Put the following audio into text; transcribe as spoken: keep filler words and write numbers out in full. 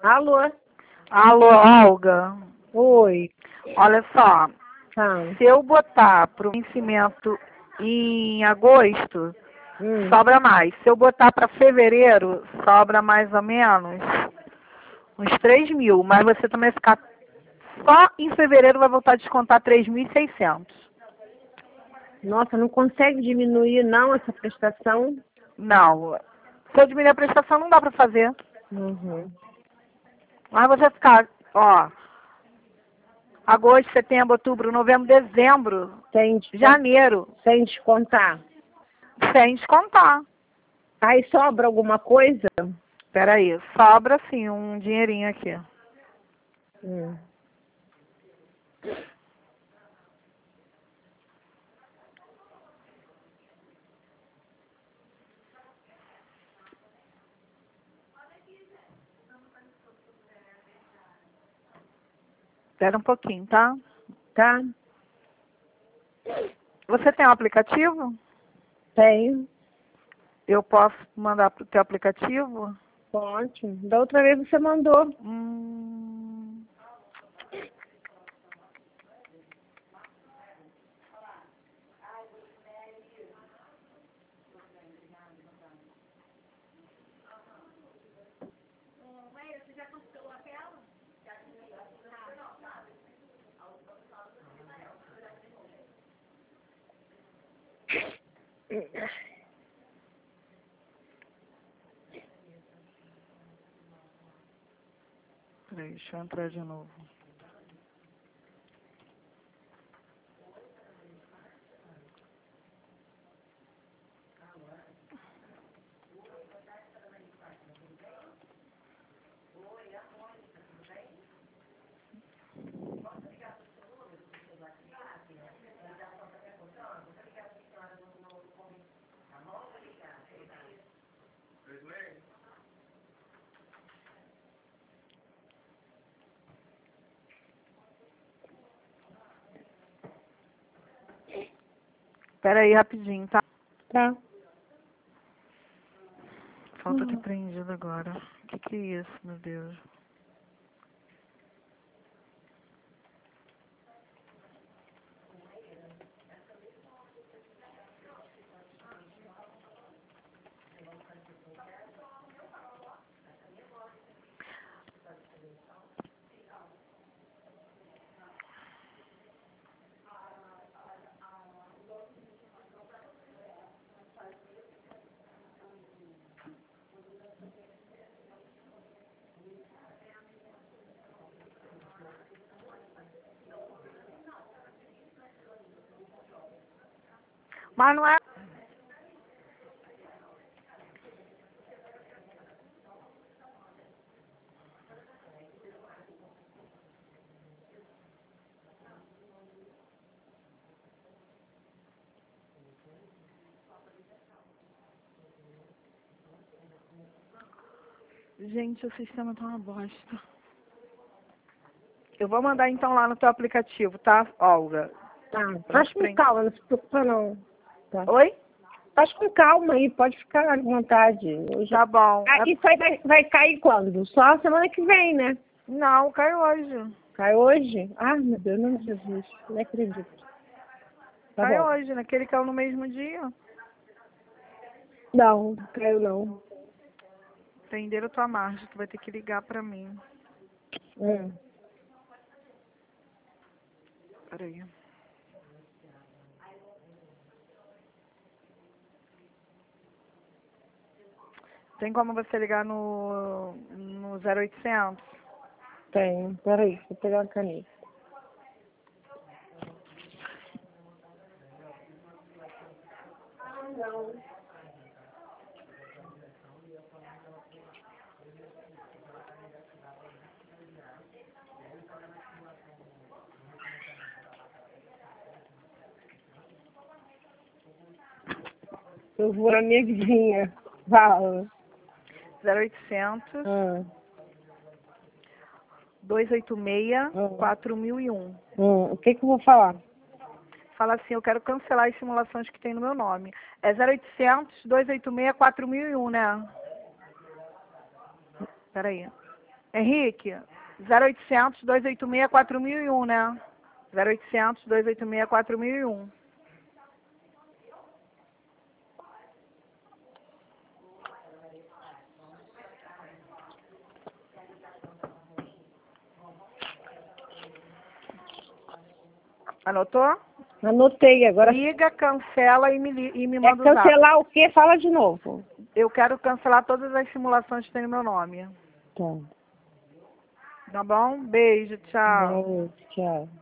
Alô? Alô, Olga. Oi. Olha só, Ah. se eu botar para o vencimento em agosto, Hum. sobra mais. Se eu botar para fevereiro, sobra mais ou menos uns três mil. Mas você também vai ficar só em fevereiro vai voltar a descontar três mil e seiscentos. Nossa, não consegue diminuir não essa prestação? Não. Se eu diminuir a prestação, não dá para fazer. Uhum. Mas você vai ficar, ó, agosto, setembro, outubro, novembro, dezembro, Sem, descon- janeiro, sem descontar. sem descontar. Aí sobra alguma coisa? Peraí, sobra sim um dinheirinho aqui. Hum. Espera um pouquinho, tá? Tá? Você tem um aplicativo? Tenho. Eu posso mandar pro teu aplicativo? Pode. Da outra vez você mandou. Hum... Peraí, deixa eu entrar de novo. Peraí, rapidinho, tá? Tá. Falta ter prendido agora. O que que é isso, meu Deus? Mas não é... Gente, o sistema tá uma bosta. Eu vou mandar então lá no teu aplicativo, tá, Olga? Tá. Faz com calma, não se preocupa não. Tá. Oi? Faz com calma aí, pode ficar à vontade. Eu já... Tá bom. Ah, isso aí vai, vai cair quando? Só semana que vem, né? Não, cai hoje. Cai hoje? Ah, meu Deus, não Jesus. Não acredito. Tá Cai bom. hoje, naquele caiu no mesmo dia. Não, caiu não. Prenderam tua margem, tu vai ter que ligar pra mim. Hum. Peraí. Tem como você ligar no, no zero oitocentos? Tem. Peraí, vou pegar uma caneta. Ah, não. Eu vou na minha vizinha. Fala. zero oitocentos, Hum. dois oito seis, Hum. quatro mil e um. Hum. O que que eu vou falar? Fala assim, eu quero cancelar as simulações que tem no meu nome. É zero oitocentos, dois oito seis, quatro mil e um, né? Peraí. Henrique, zero oitocentos, dois oito seis, quatro mil e um, né? zero oitocentos, dois oito seis, quatro mil e um. Anotou? Anotei agora. Liga, cancela e me, li- e me É manda o zap. cancelar o quê? Fala de novo. Eu quero cancelar todas as simulações que tem no meu nome. Tá. Tá bom? Beijo, tchau. Bom, tchau.